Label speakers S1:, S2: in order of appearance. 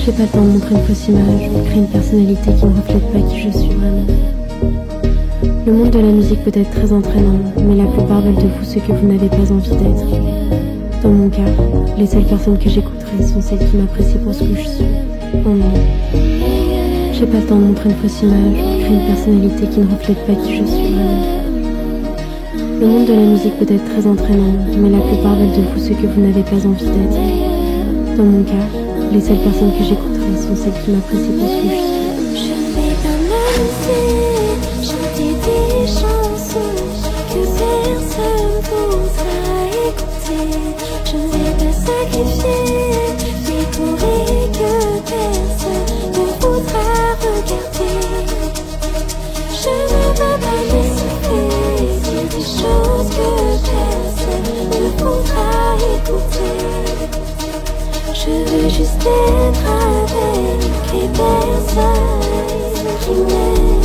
S1: J'ai pas le temps de montrer une fausse image ou de créer une personnalité qui ne reflète pas qui je suis vraiment. Le monde de la musique peut être très entraînant, mais la plupart veulent de vous ce que vous n'avez pas envie d'être. Dans mon cas, les seules personnes que j'écouterai sont celles qui m'apprécient pour ce que je suis. Oh non. J'ai pas le temps de montrer une fausse image ou de créer une personnalité qui ne reflète pas qui je suis vraiment. Le monde de la musique peut être très entraînant, mais la plupart veulent de vous ce que vous n'avez pas envie d'être. Dans mon cas, les seules personnes que j'écouterai sont celles qui m'apprécient pour ce que je suis.
S2: Je vais pas m'amuser, chanter des chansons que personne voudra écouter. Je ne vais pas sacrifier des chorés que personne ne voudra regarder. Je ne vais pas m'essouffler, dire des choses que personne ne voudra écouter. Je veux juste être avec les personnes qui m'aiment.